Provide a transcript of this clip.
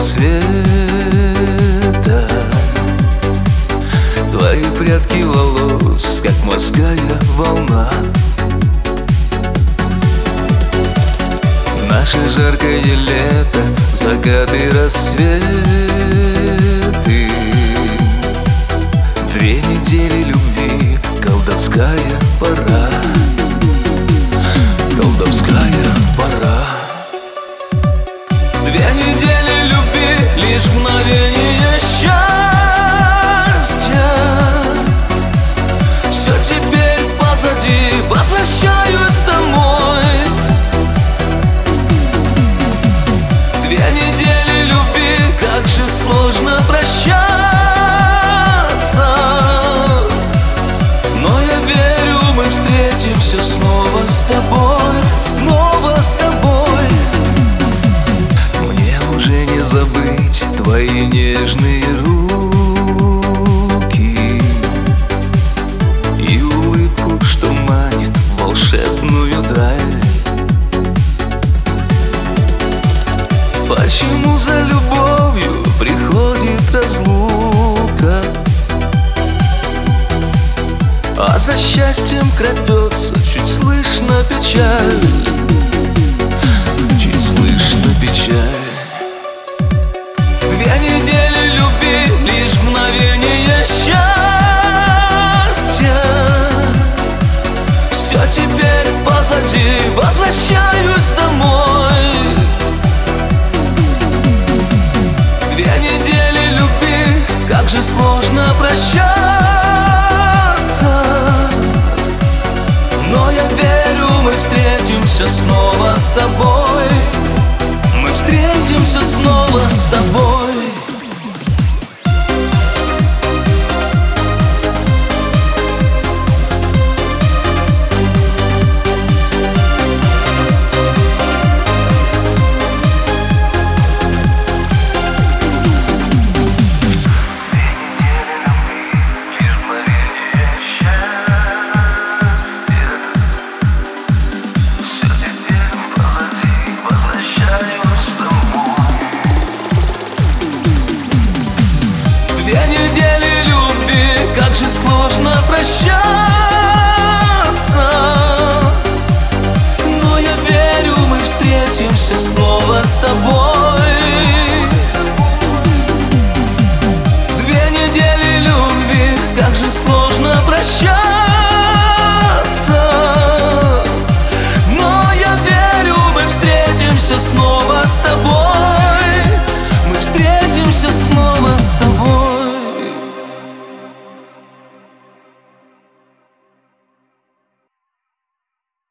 рассвета. Твои прядки волос, как морская волна. Наше жаркое лето, закаты, рассветы. 2 недели любви, колдовская пора. Колдовская пора. 2 недели любви, лишь мгновение счастья. Все теперь позади, возвращаюсь домой. 2 недели любви, как же сложно прощаться. Но я верю, мы встретимся снова с тобой, снова с тобой. Мне уже не забыть твои нежные руки и улыбку, что манит в волшебную даль. Почему за любовью приходит разлука, а за счастьем крадется чуть слышно печаль? Чуть слышно печаль. 2 недели любви, лишь мгновение счастья. Все теперь позади, возвращаюсь домой. 2 недели любви, как же сложно прощаться. Но я верю, мы встретимся снова с тобой. Мы встретимся снова с тобой. Как же сложно прощаться. Но я верю, мы встретимся снова